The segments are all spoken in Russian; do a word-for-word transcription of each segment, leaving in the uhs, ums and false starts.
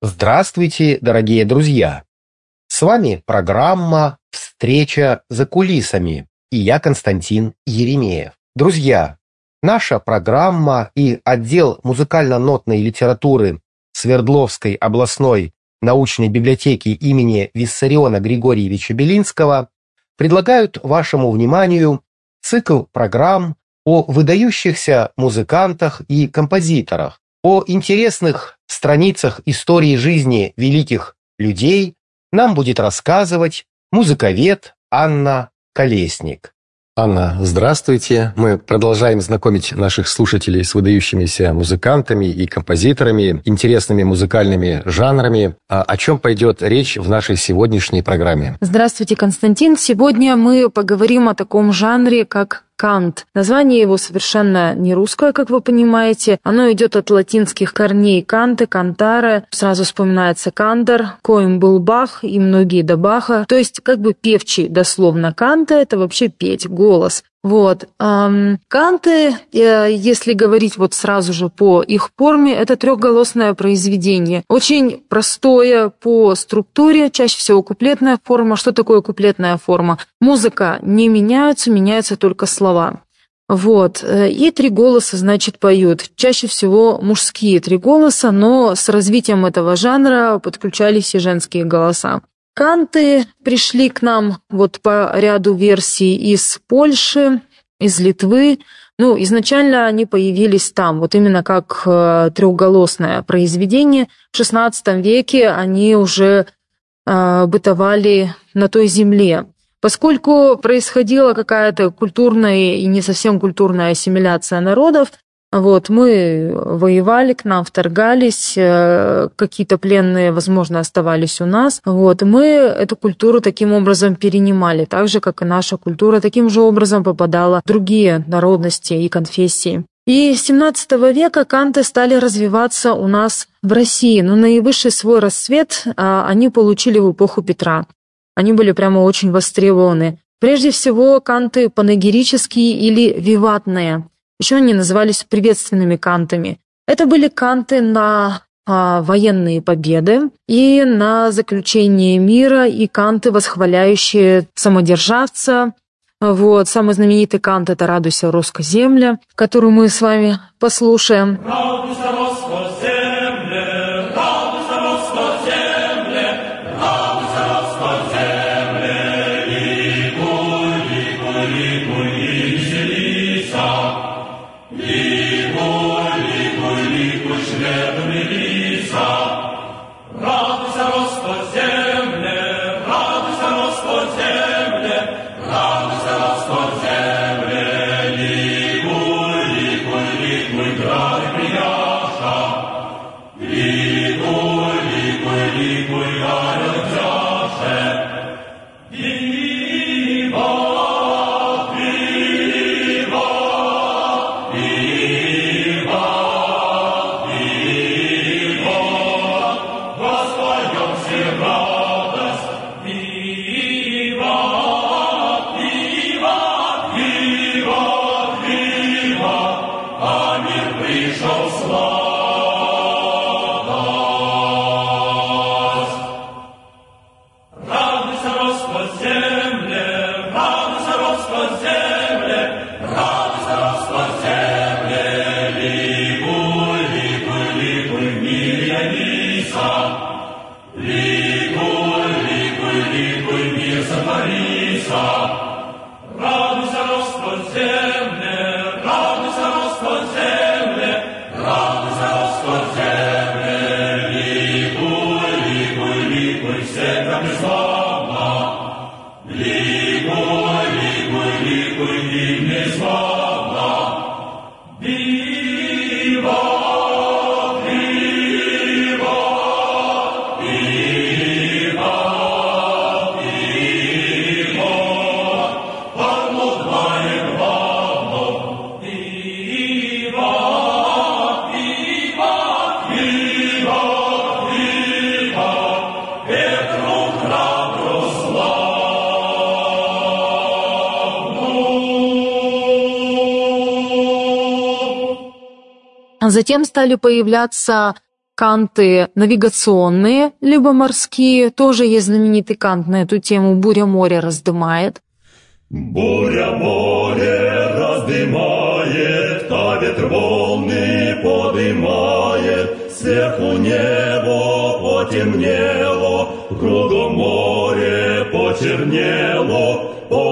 Здравствуйте, дорогие друзья! С вами программа «Встреча за кулисами» и я Константин Еремеев. Друзья, наша программа и отдел музыкально-нотной литературы Свердловской областной научной библиотеки имени Виссариона Григорьевича Белинского предлагают вашему вниманию цикл программ о выдающихся музыкантах и композиторах, о интересных страницах истории жизни великих людей нам будет рассказывать музыковед Анна Колесник. Анна, здравствуйте. Мы продолжаем знакомить наших слушателей с выдающимися музыкантами и композиторами, интересными музыкальными жанрами. А о чем пойдет речь в нашей сегодняшней программе? Здравствуйте, Константин. Сегодня мы поговорим о таком жанре, как кант. Название его совершенно не русское, как вы понимаете. Оно идет от латинских корней канте, кантаре. Сразу вспоминается кантор, коим был Бах и многие до Баха. То есть как бы певчий, дословно. Канте — это вообще петь, голос. Вот. Канты, если говорить вот сразу же по их форме, это трехголосное произведение. Очень простое по структуре, чаще всего куплетная форма. Что такое куплетная форма? Музыка не меняется, меняются только слова. Вот. И три голоса, значит, поют. Чаще всего мужские три голоса, но с развитием этого жанра подключались и женские голоса. Канты пришли к нам вот по ряду версий из Польши, из Литвы. Ну, изначально они появились там, вот именно как э, трехголосное произведение. В шестнадцатом веке они уже э, бытовали на той земле. Поскольку происходила какая-то культурная и не совсем культурная ассимиляция народов, вот, мы воевали, к нам вторгались, какие-то пленные, возможно, оставались у нас. Вот, мы эту культуру таким образом перенимали, так же, как и наша культура таким же образом попадала в другие народности и конфессии. И с семнадцатого века канты стали развиваться у нас в России, но наивысший свой расцвет они получили в эпоху Петра. Они были прямо очень востребованы. Прежде всего, канты панегирические или виватные. Еще они назывались приветственными кантами. Это были канты на а, военные победы и на заключение мира, и канты, восхваляющие самодержавца. Вот. Самый знаменитый кант — это «Радуйся, русская земля», которую мы с вами послушаем. Радуйся, русская земля, радуйся, русская земля, радуйся, русская земля, ликуй, ликуй, ликуй и веселися. Ликуй, ликуй, ликуй, шведом милися. Радуйся, русская земля, радуйся, русская земля, радуйся, русская земля. Ликуй, ликуй, ликуй, град и прияша. Ликуй, ликуй, ликуй, город дяше. Затем стали появляться канты навигационные, либо морские. Тоже есть знаменитый кант на эту тему «Буря море раздымает». Буря море раздымает, а ветер волны подымает, сверху небо потемнело, кругом море почернело,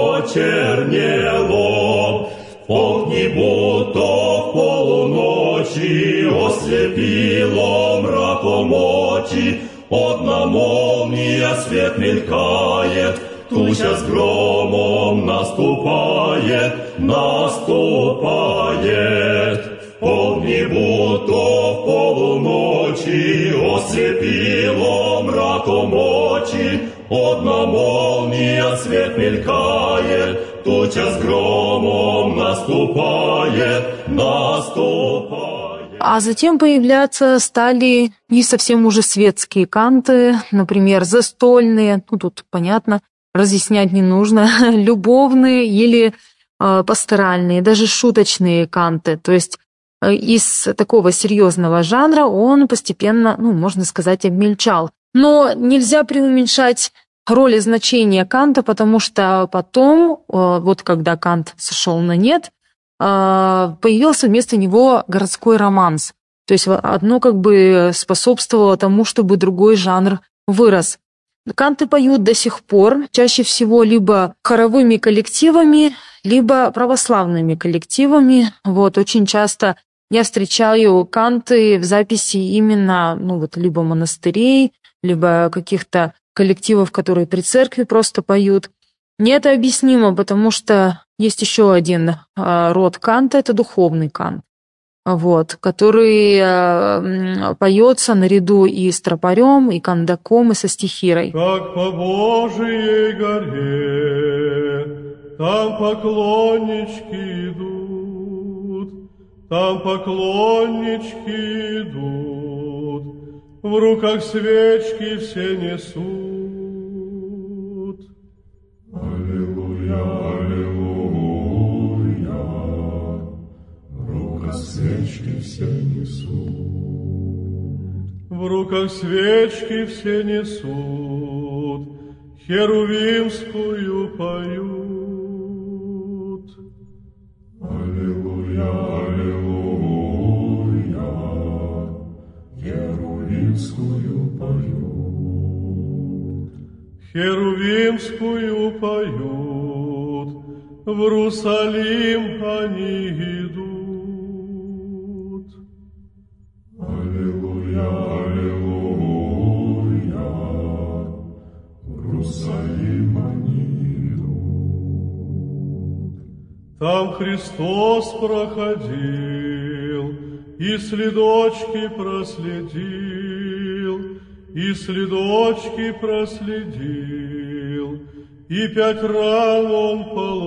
почернело. Огни будто в полуночи ослепило мраком очи, одна молния свет мелькает, туча с громом наступает, наступает. Огни будто в полуночи ослепило мраком очи, одна молния свет мелькает, туча с громом наступает, наступает. А затем появляться стали не совсем уже светские канты, например, застольные, ну тут понятно, разъяснять не нужно, любовные или э, пасторальные, даже шуточные канты. То есть э, из такого серьезного жанра он постепенно, ну, можно сказать, обмельчал. Но нельзя преуменьшать роль и значение канта, потому что потом, э, вот когда кант сошел на нет, э, появился вместо него городской романс. То есть одно как бы способствовало тому, чтобы другой жанр вырос. Канты поют до сих пор, чаще всего либо хоровыми коллективами, либо православными коллективами. Вот, очень часто я встречаю канты в записи именно, ну вот, либо монастырей, либо каких-то коллективов, которые при церкви просто поют. Мне это объяснимо, потому что есть еще один а, род канта, это духовный кант. Вот, который э, поется наряду и с тропарем, и кандаком, и со стихирой. Как по Божией горе, там поклоннички идут, там поклоннички идут, в руках свечки все несут. Аллилуйя, аллилуйя. Свечки все несут. В руках свечки все несут, херувимскую поют. Аллилуйя, аллилуйя, херувимскую поют. Херувимскую поют, в Иерусалим они идут. Аллилуйя, аллилуйя, в Иерусалим они идут. Там Христос проходил, и следочки проследил, и следочки проследил, и пять ран он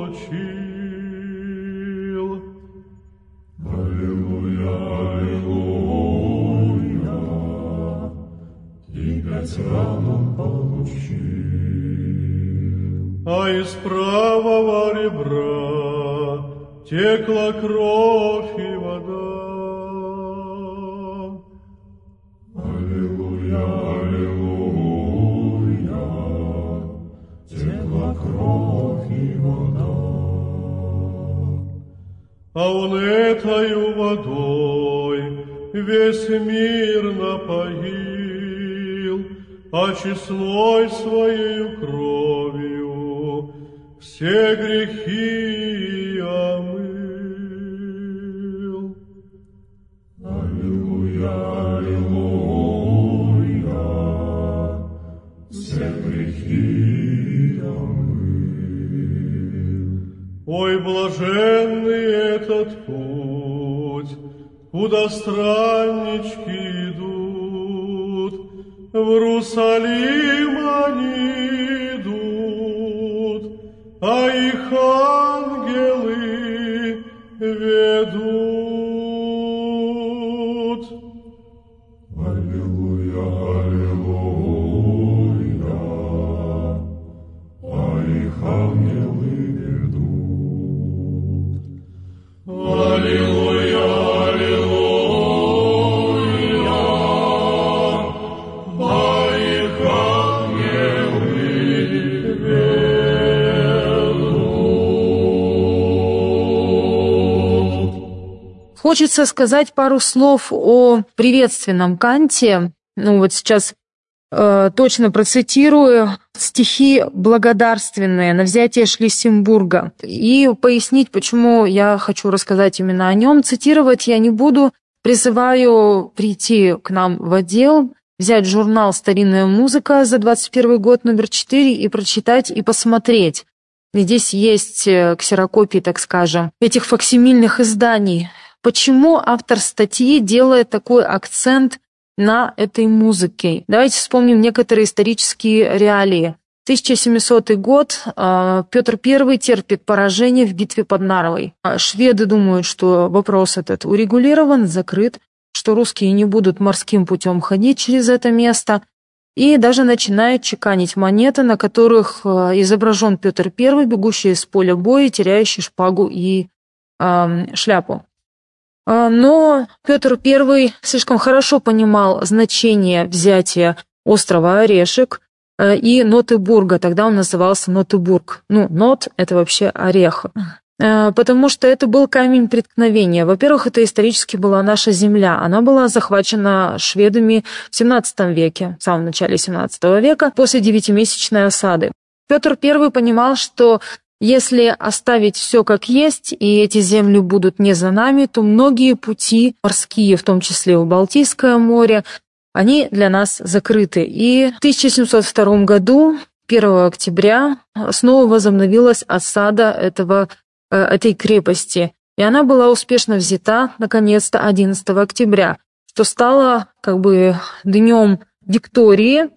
получил. Аллилуйя, аллилуйя, и пять ран он получил. А из правого ребра текла кровь и вода. Аллилуйя, аллилуйя, текла кровь и вода. А он этою водой весь мир напоил, а честной своею кровью все грехи омыл. Аллилуйя, аллилуйя, все грехи омыл. Ой, блаженный этот путь, куда страннички идут, в Иерусалим они идут, а их ангелы ведут. Аллилуйя, аллилуйя, а их ангелы ведут. Аллилуйя, аллилуйя, Хочется сказать пару слов о приветственном канте. Ну вот сейчас э, точно процитирую стихи благодарственные на взятие Шлиссенбурга и пояснить, почему я хочу рассказать именно о нем. Цитировать я не буду. Призываю прийти к нам в отдел, взять журнал «Старинная музыка» за двадцать первый год, номер четыре, и прочитать, и посмотреть. Здесь есть ксерокопии, так скажем, этих факсимильных изданий. Почему автор статьи делает такой акцент на этой музыке? Давайте вспомним некоторые исторические реалии. тысяча семисотый год, Петр Первый терпит поражение в битве под Нарвой. Шведы думают, что вопрос этот урегулирован, закрыт, что русские не будут морским путем ходить через это место, и даже начинают чеканить монеты, на которых изображен Петр Первый, бегущий из поля боя, теряющий шпагу и э, шляпу. Но Петр Первый слишком хорошо понимал значение взятия острова Орешек и Нотебурга. Тогда он назывался Нотебург. Ну, Нот – это вообще орех. Потому что это был камень преткновения. Во-первых, это исторически была наша земля. Она была захвачена шведами в семнадцатом веке, в самом начале семнадцатого века, после девятимесячной осады. Петр Первый понимал, что если оставить все как есть, и эти земли будут не за нами, то многие пути морские, в том числе в Балтийское море, они для нас закрыты. И в тысяча семьсот втором году, первого октября, снова возобновилась осада этого, этой крепости. И она была успешно взята, наконец-то, одиннадцатого октября, что стало как бы днем Виктории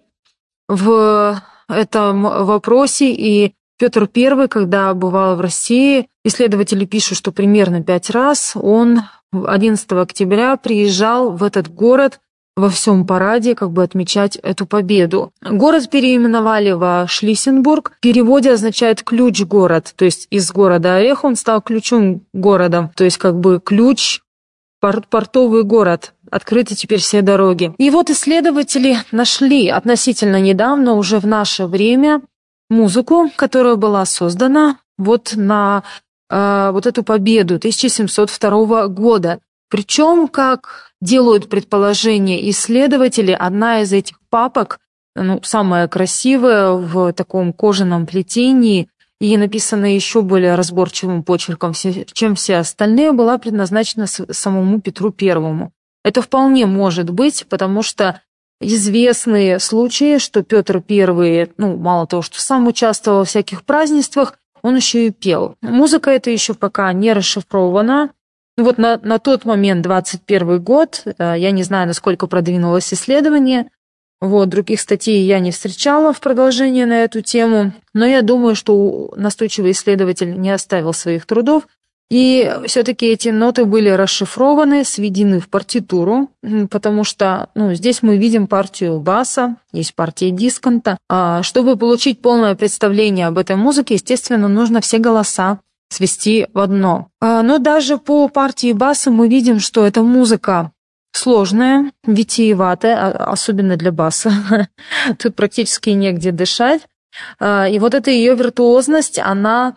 в этом вопросе. И Петр Первый, когда бывал в России, исследователи пишут, что примерно пять раз он одиннадцатого октября приезжал в этот город во всем параде, как бы отмечать эту победу. Город переименовали во Шлиссенбург. В переводе означает «ключ-город», то есть из города Орех он стал ключом городом, то есть как бы ключ, порт, портовый город. Открыты теперь все дороги. И вот исследователи нашли относительно недавно, уже в наше время, музыку, которая была создана вот на э, вот эту победу тысяча семьсот второго года. Причем, как делают предположение исследователи, одна из этих папок, ну, самая красивая, в таком кожаном плетении и написана еще более разборчивым почерком, чем все остальные, была предназначена самому Петру Первому. Это вполне может быть, потому что известные случаи, что Петр Первый, ну, мало того, что сам участвовал во всяких празднествах, он еще и пел. Музыка эта еще пока не расшифрована. Вот на, на тот момент, двадцать первый год, я не знаю, насколько продвинулось исследование, вот, других статей я не встречала в продолжение на эту тему, но я думаю, что настойчивый исследователь не оставил своих трудов, и все-таки эти ноты были расшифрованы, сведены в партитуру, потому что, ну, здесь мы видим партию баса, есть партия дисконта. А чтобы получить полное представление об этой музыке, естественно, нужно все голоса свести в одно. Но даже по партии баса мы видим, что эта музыка сложная, витиеватая, особенно для баса. Тут практически негде дышать. И вот эта ее виртуозность, она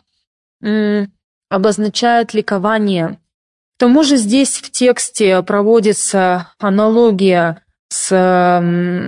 обозначает ликование. К тому же здесь в тексте проводится аналогия с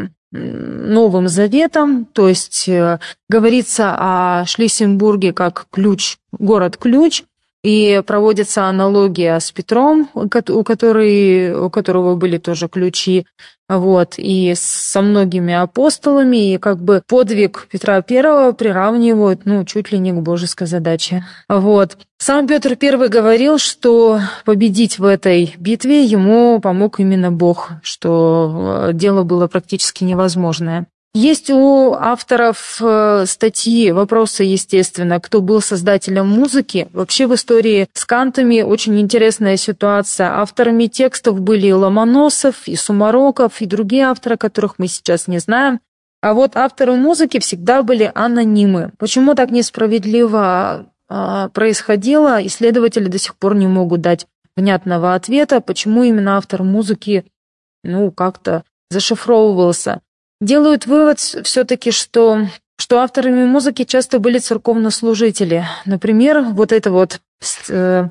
Новым Заветом, то есть говорится о Шлиссенбурге как ключ, город-ключ, и проводится аналогия с Петром, у, который, у которого были тоже ключи, вот, и со многими апостолами, и как бы подвиг Петра Первого приравнивают, ну, чуть ли не к божеской задаче. Вот. Сам Петр Первый говорил, что победить в этой битве ему помог именно Бог, что дело было практически невозможное. Есть у авторов статьи вопросы, естественно, кто был создателем музыки. Вообще в истории с кантами очень интересная ситуация. Авторами текстов были Ломоносов, и Сумароков, и другие авторы, которых мы сейчас не знаем. А вот авторы музыки всегда были анонимы. Почему так несправедливо происходило, исследователи до сих пор не могут дать внятного ответа, почему именно автор музыки, ну, как-то зашифровывался. Делают вывод все-таки, что, что авторами музыки часто были церковнослужители. Например, вот это вот стихотворение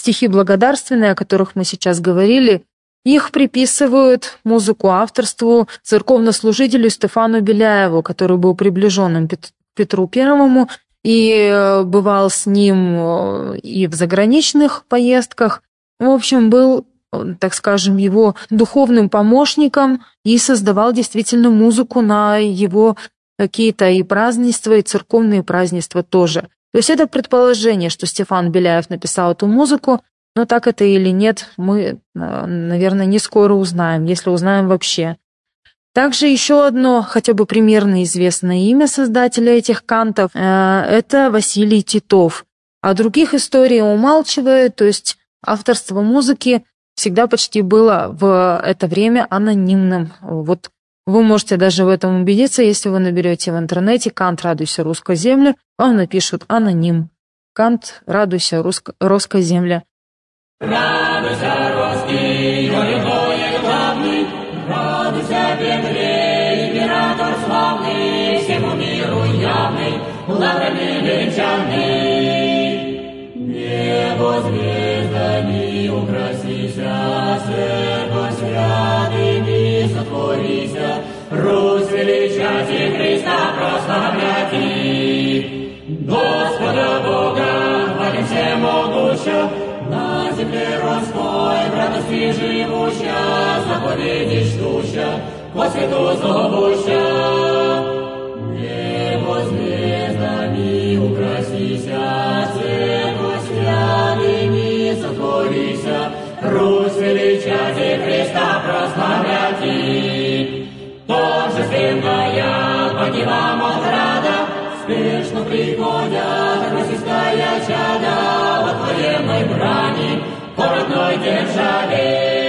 стихи благодарственные, о которых мы сейчас говорили, их приписывают музыку авторству церковнослужителю Стефану Беляеву, который был приближенным Петру Первому и бывал с ним и в заграничных поездках. В общем, был, так скажем, его духовным помощником и создавал действительно музыку на его какие-то и празднества, и церковные празднества тоже. То есть это предположение, что Стефан Беляев написал эту музыку, но так это или нет, мы, наверное, не скоро узнаем, если узнаем вообще. Также еще одно, хотя бы примерно известное имя создателя этих кантов, это Василий Титов. А других историй умалчивает, то есть авторство музыки всегда почти было в это время анонимным. Вот вы можете даже в этом убедиться, если вы наберете в интернете «Кант, радуйся, русская земля», вам напишут аноним. «Кант, радуйся, русская земля». Радуйся, русский, городой главный, радуйся, Петре, император славный, всему миру явный, лаврами венчанный. Небо звездами украсися, церковь святыми сотворися, Русь величать и Христа прославляти. Господа Бога, хвалим всемогуща, на земле русской, в радости живуща, заповеди ждуща, по свету зовуща. Небо звездами украсися, церковь святыми сотворися, Русь величать и Христа прославляти. Торжественная поднялам от рада, спешно приходят российская чада от военной брани по родной державе.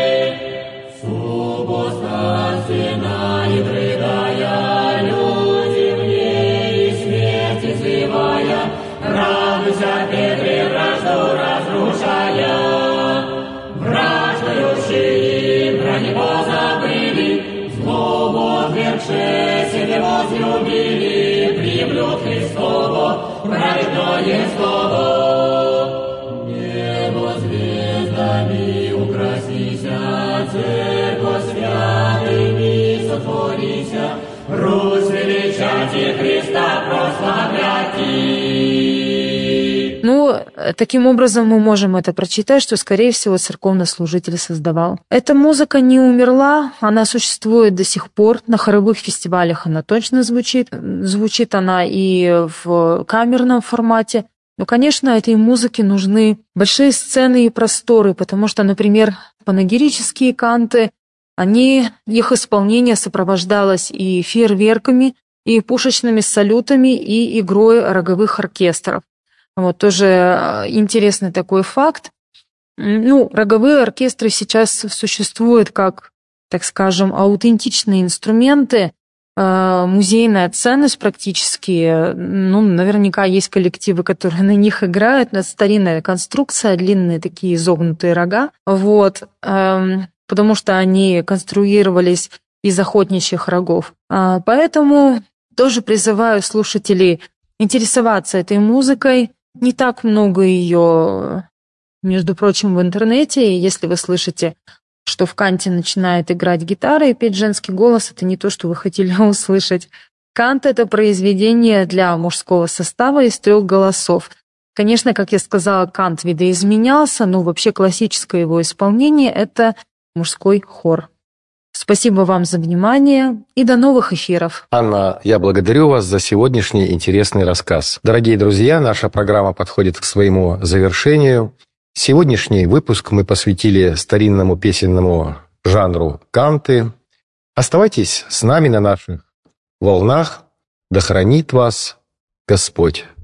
Субостатственно и прыгая, люди в ней смерти зывая, радуйся, Петре, вражду разрушая. Враждующие брани позабыли, злобу отвергшие себе возлюбили, приемлют Христово праведное слово. Небо звездами украсися, церковь святыми сотворися, Русь величать и Христа прославляти. Ну, таким образом мы можем это прочитать, что, скорее всего, церковнослужитель создавал. Эта музыка не умерла, она существует до сих пор. На хоровых фестивалях она точно звучит. Звучит она и в камерном формате. Но, конечно, этой музыке нужны большие сцены и просторы, потому что, например, панегирические канты, они, их исполнение сопровождалось и фейерверками, и пушечными салютами, и игрой роговых оркестров. Вот тоже интересный такой факт. Ну, роговые оркестры сейчас существуют как, так скажем, аутентичные инструменты, музейная ценность практически. Ну, наверняка есть коллективы, которые на них играют. Это старинная конструкция, длинные такие изогнутые рога. Вот, потому что они конструировались из охотничьих рогов. Поэтому тоже призываю слушателей интересоваться этой музыкой. Не так много ее, между прочим, в интернете. И если вы слышите, что в канте начинает играть гитара и петь женский голос, это не то, что вы хотели услышать. Кант — это произведение для мужского состава из трех голосов. Конечно, как я сказала, кант видоизменялся, но вообще классическое его исполнение — это мужской хор. Спасибо вам за внимание и до новых эфиров. Анна, я благодарю вас за сегодняшний интересный рассказ. Дорогие друзья, наша программа подходит к своему завершению. Сегодняшний выпуск мы посвятили старинному песенному жанру канты. Оставайтесь с нами на наших волнах. Да хранит вас Господь.